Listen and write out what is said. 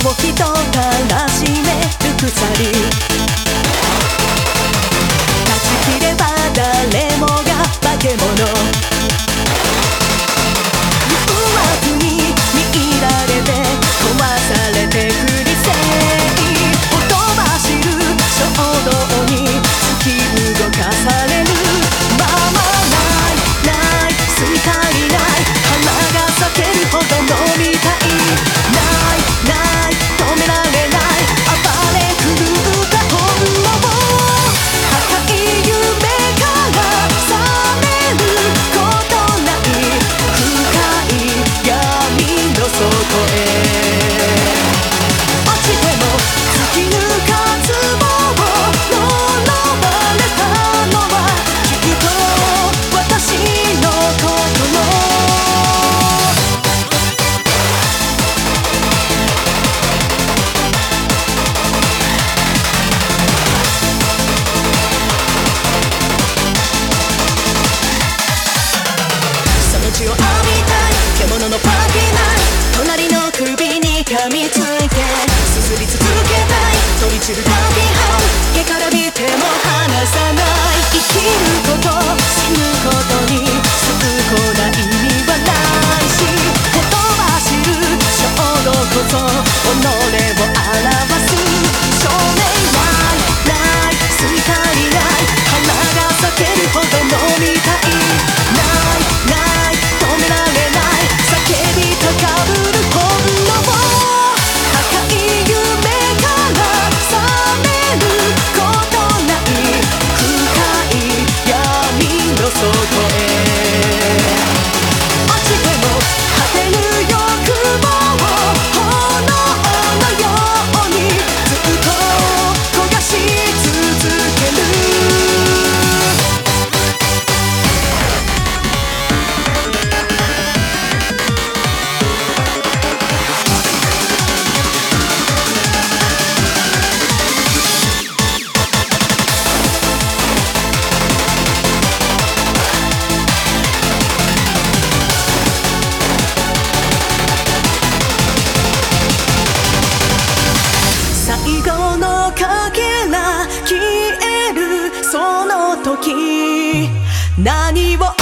を人たらしめる鎖断ち切れば誰もが化け物誘惑に見られて壊されてく理性ほとばしる衝動に突き動かされるままないスイカにない花が咲けるほど飲みたいない止められない暴れ狂った本能高い夢から覚めることない深い闇の底へ落ちても突き抜かずも呪われたのはきっと私の心血を浴びたい獣のパーティーナイト隣の首に噛みついてすすり続けたい飛び散るダーティーハウ毛から見ても離さない生きること死ぬことに崇高な意味はないしほとばしる衝動こそ己を表す少年ないスイカにない花が咲けるほど飲みたいない止められない叫び高ぶる本能高い夢から覚めることない深い闇の底へ落ちても果てぬ欲望炎のようにずっと焦がし続ける最後のかけら消えるその時何を